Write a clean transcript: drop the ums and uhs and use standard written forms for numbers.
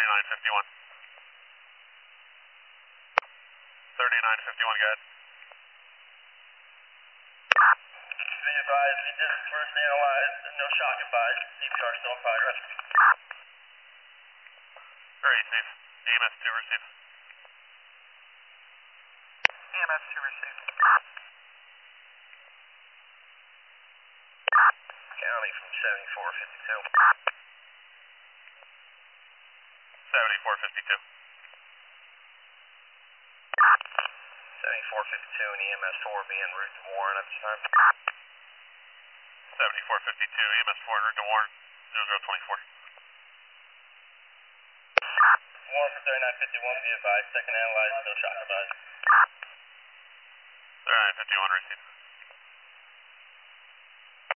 3951. 3951, go ahead. Be advised, we just first analyzed, no shock advised, CPR still in progress. Receive. EMS 2 receive. EMS 2 receive. County from 7452. 7452. 7452 and EMS 4 being route to Warren at this time. 7452, EMS 4 en route to Warren, 0024. Warren for 3951, be advised, second analyzed, no shock advised. 3951, receive.